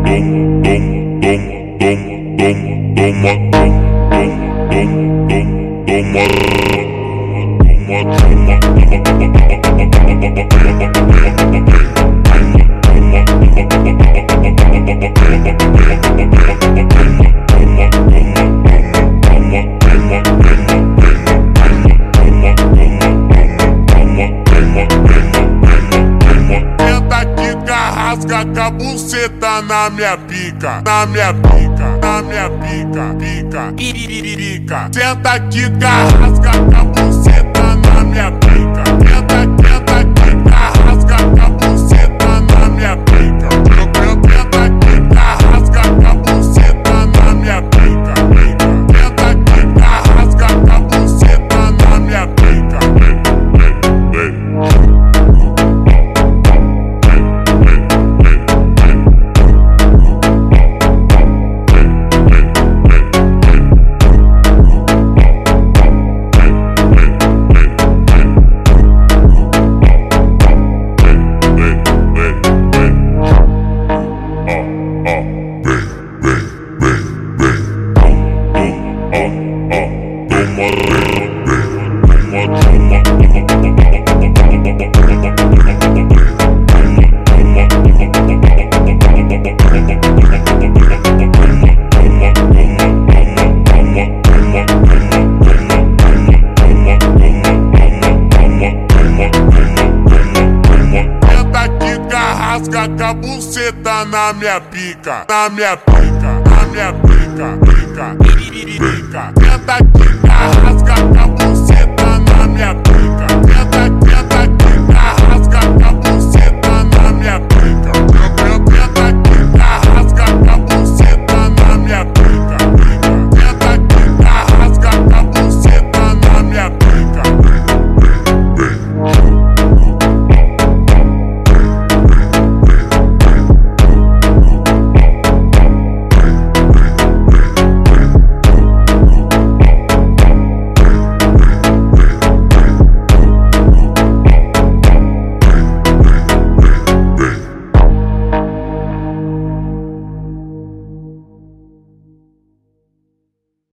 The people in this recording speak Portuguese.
Rasga com a buceta na minha pica, na minha pica, na minha pica, pica, piririca. Senta aqui, rasga com a buceta na minha pica. Senta aqui, rasga com a buceta na minha pica. Senta aqui, rasga com a buceta na minha pica. Senta aqui, rasga com a buceta na minha pica. Rasga com a buceta na minha pica, na minha pica, na minha pica, pica, piririca. Senta aqui, rasga com a buceta na minha pica.